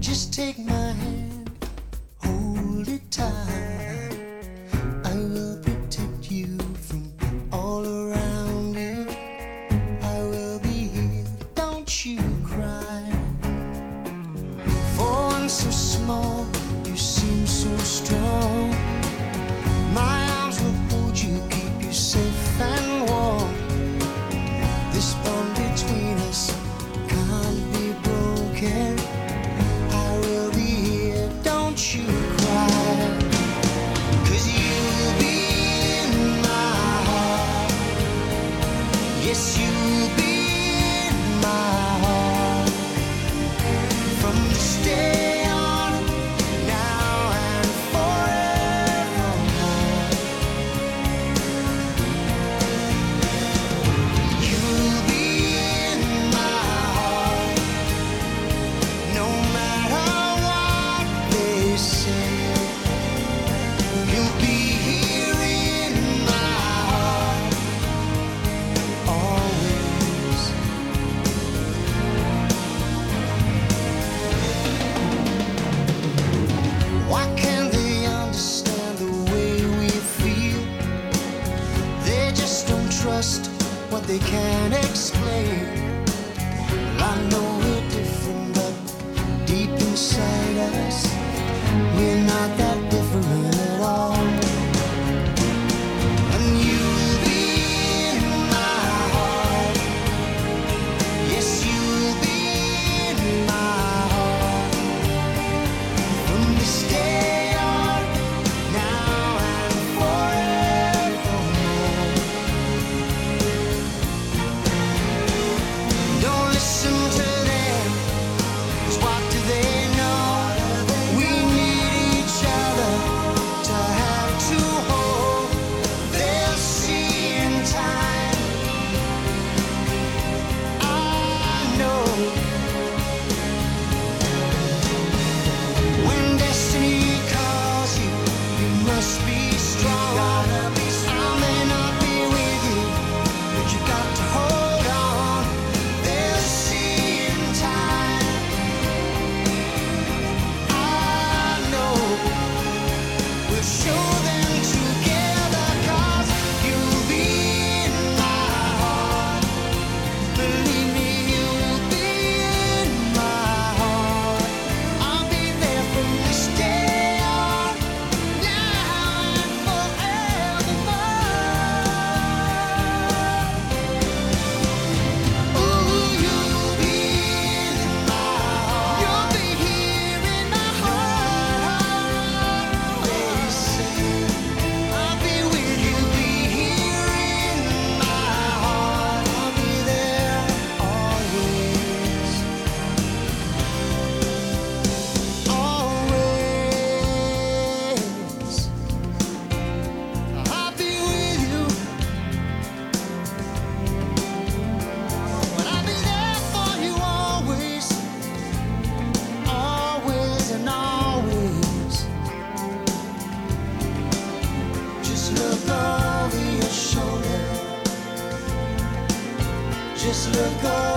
Just take my hand, hold it tight. I will protect you from all around you. I will be here, don't you cry. For one so small, you seem so strong. My arms will hold you, keep you safe and warm. This bond between us can't be broken. I will be here, don't you cry. 'Cause you'll be in my heart. Yes, you'll be in my heart. From this day on, now and forevermore. You'll be in my heart. No matter what they say, you'll be here in my heart always. Why can't they understand the way we feel? They just don't trust what they can't explain. Well, I know we're different, but deep inside us, we're not that different at all. And you'll be in my heart. Yes, you'll be in my heart. From this day on, now and forevermore. Don't listen to them, 'cause what do they know? We need each other to have to hold. They'll see in time. I know. When destiny calls you, you must be strong. I may not be with you, but you got to hold on. They'll see in time. I know. We'll show them together, 'cause you'll be in my heart. Believe me, you'll be in my heart. I'll be there from this day on, now and forevermore. Ooh, you'll be in my heart. You'll be here in my heart. They say I'll be with you, be here in my heart. I'll be there always, always. I'll be with you, but I'll be there for you always, always and always. Just look over your shoulder. Just look over